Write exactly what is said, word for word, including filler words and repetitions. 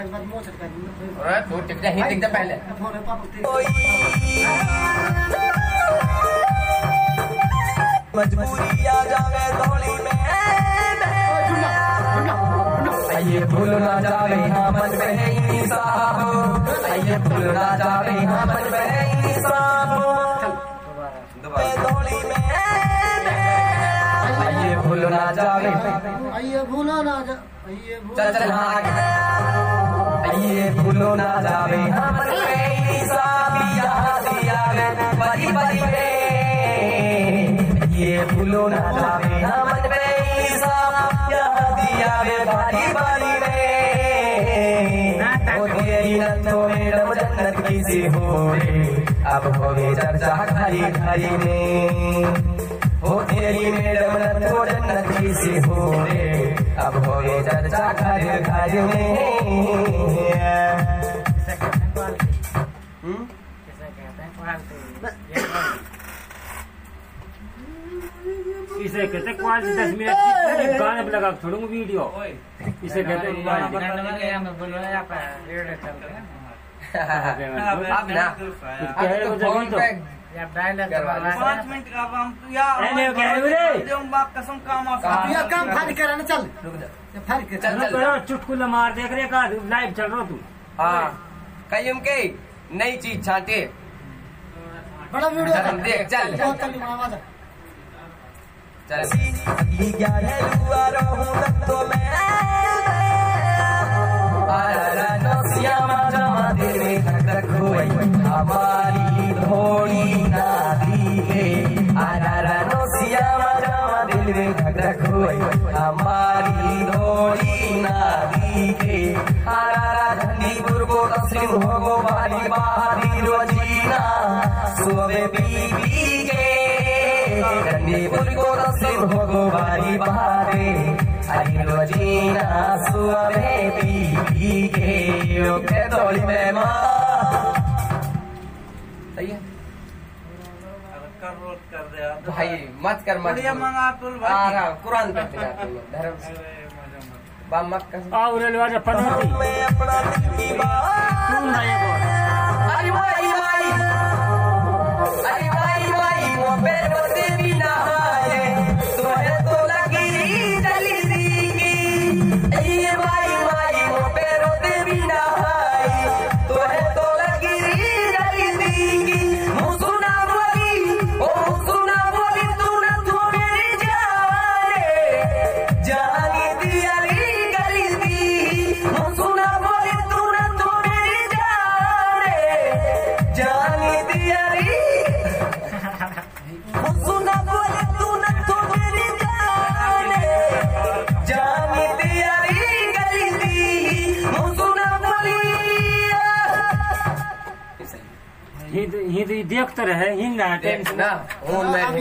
तू टिक जा ही टिक जा पहले मजबूरी आ जावे थोड़ी में ये भूल ना जावे हमन पे इंसाफ ये भूल ना जावे हमन पे इंसाफ थोड़ी में ये भूल ना जावे ये भूलो ना जा ये चल चल हाँ ये भूलो ना जावे हमन पे इंसाफ यहाँ दिया गया बड़ी बड़ी पे ये भूलो ना जावे हमन पे इंसाफ यहाँ दिया गया बारी बारी में वो तेरी नथो मैडम जन्नत की सी हो रे अब होवे चर्चा घरी घरी में वो तेरी मैडम नथो जन्नत की सी हो रे अब होवे चर्चा घर घर में इसे कहते क्वालिटी दस मिनट की गाने पे लगा छोड़ूंगा वीडियो इसे कहते पाँच मिनट का कसम काम काम फाड़ कर चल फाड़ के चल चल चुटकुला मार देख रहे का लाइव चल रहा तू हाँ कहीं के नई चीज छाटे बड़ा वीडियो देख चल चल ग्यारह लुआ रहूं तो मैं हमारी थोड़ी नादी है आरा नोसिया जमा दिल में धक धक हुई हमारी थोड़ी नादी है आरा धनीपुर को तस्लीम हो गो बारी बारी रोजीना सुबह बीबी के धनीपुर को तस्लीम हो गो बारी बारे हरी रोजीना सुबह बीबी के ओके थोड़ी में माँ सही है कर रोट कर दे भाई मत कर मत मंगा तुल भाई कुरान पढ़ते जाते हैं धर्म बा मत कर आओ रे लवा पनौती मैं अपना दिल की बात सुन रहे हो अरे भाई भाई अरे भाई भाई वो पैर से भी ना आए तो है तो लगी जली दी की ये भाई भाई वो पैर से भी ना आए तो है तो लगी जली दी की मुँह सुना बोली ओ मुँह सुना बोली तू न तू मेरी जाने जानी दिया री गली दी मुँह सुना बोली तू न तू मेरी जाने जानी दिया री मुँह सुना बोली तू न तू मेरी जाने जानी दिया री गली दी मुँह सुना बोली हिंद हिंद देखते रहे हिंद देख ना हूँ मैं